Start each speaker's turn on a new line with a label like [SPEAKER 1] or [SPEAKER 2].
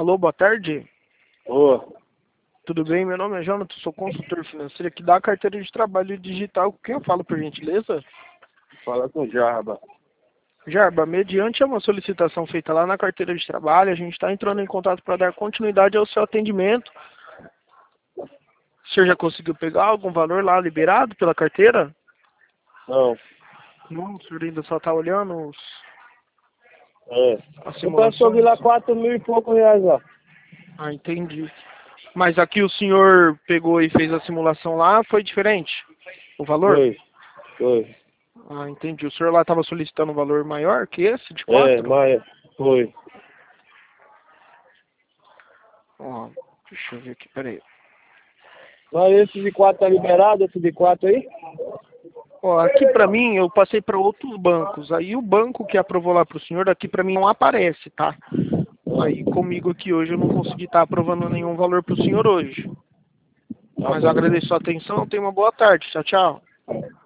[SPEAKER 1] Alô, boa tarde.
[SPEAKER 2] Ô,
[SPEAKER 1] Tudo bem? Meu nome é Jonathan, sou consultor financeiro aqui da carteira de trabalho digital. Com quem eu falo, por gentileza?
[SPEAKER 2] fala com o Jarba.
[SPEAKER 1] Jarba, mediante uma solicitação feita lá na carteira de trabalho, a gente está entrando em contato para dar continuidade ao seu atendimento. O senhor já conseguiu pegar algum valor lá liberado pela carteira?
[SPEAKER 2] Não,
[SPEAKER 1] Não, o senhor ainda só está olhando
[SPEAKER 2] é.
[SPEAKER 1] as
[SPEAKER 2] Eu posso ouvir
[SPEAKER 1] simulações?
[SPEAKER 2] lá 4.000 e poucos reais lá.
[SPEAKER 1] Ah, entendi. Mas aqui o senhor pegou e fez a simulação lá, foi diferente? O valor?
[SPEAKER 2] Foi.
[SPEAKER 1] Ah, entendi. O senhor lá estava solicitando um valor maior que esse, de
[SPEAKER 2] É,
[SPEAKER 1] 4?
[SPEAKER 2] mas foi.
[SPEAKER 1] Ó, deixa eu ver aqui, peraí.
[SPEAKER 2] Mas esse de 4 tá liberado, esse de 4 aí?
[SPEAKER 1] Ó, aqui pra mim, eu passei para outros bancos. Aí o banco que aprovou lá pro senhor, aqui pra mim não aparece, tá? Aí comigo aqui hoje eu não consegui estar aprovando nenhum valor pro senhor hoje.
[SPEAKER 2] Tá
[SPEAKER 1] Mas eu
[SPEAKER 2] bom.
[SPEAKER 1] agradeço a atenção, tenha uma boa tarde. Tchau, tchau.